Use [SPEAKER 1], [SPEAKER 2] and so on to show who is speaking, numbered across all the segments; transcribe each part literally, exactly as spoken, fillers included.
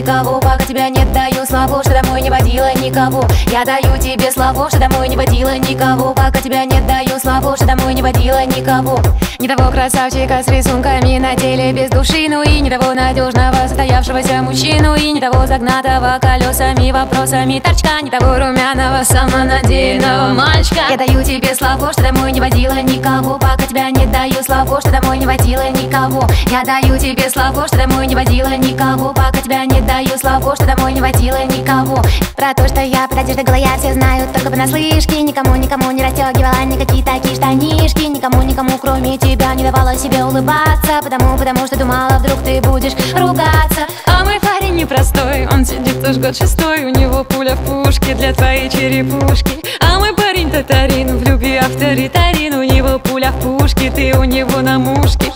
[SPEAKER 1] никого, пока тебя нет, даю слово, что домой не водила никого. Я даю тебе слово, что домой не водила никого, пока тебя нет, даю слово, что домой не водила никого. Не того красавчика с рисунками на теле без души, ну и не того надежного состоявшегося мужчину, и не того загнатого колесами, вопросами торчка, не того румяного самонадеянного мальчика. Я даю тебе слово, что домой не водила никого, пока тебя нет, даю слово, что домой не водила никого. Я даю тебе слово, что домой не водила никого, пока тебя нет, даю слово, что домой не водила никого. Про то, что я под одеждой голая, все знают только понаслышке. Никому, никому не расстегивала никакие такие штанишки. Никому, никому, кроме тебя, не давала себе улыбаться. Потому, потому что думала, вдруг ты будешь ругаться.
[SPEAKER 2] А мой парень непростой, он сидит уж год шестой. У него пуля в пушке для твоей черепушки. А мой парень татарин, в любви авторитарин. У него пуля в пушке, ты у него на мушке.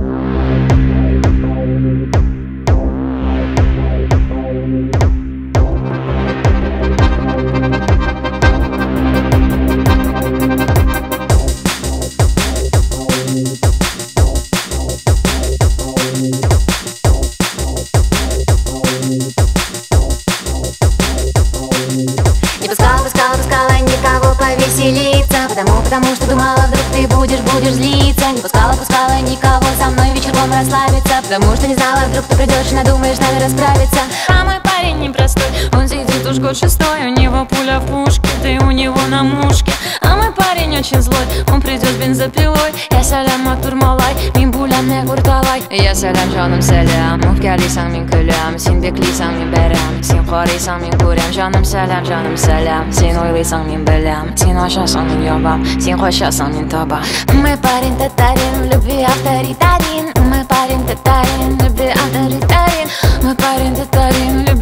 [SPEAKER 1] Не пускала, пускала, пускала никого повеселиться. Потому, потому что думала, вдруг ты будешь, будешь злиться. Не пускала, пускала никого со мной вечерком расслабиться. Потому что не знала, вдруг ты придешь и надумаешь с нами расправиться.
[SPEAKER 2] А мой парень непростой, он сидит уж год шестой. У него пуля в пушке, ты у него на мушке. А мой парень очень злой, он придет с бензопилой. Я салям атурмалай, мин пулям не курталай.
[SPEAKER 3] Я салям жаным салям, муфкалисаң мен көлем. Сен беклисаң мен бәрем, сен қарисаң мен көрем. Жаным салям, жаным салям, сен ойлайсаң мен білем. Сен ашасаң мен ябам, сен қошасаң мен табам.
[SPEAKER 1] Мой парень татарин, в любви авторитарин. Мой парень татарин, в любви авторитарин.
[SPEAKER 2] Мой парень татарин,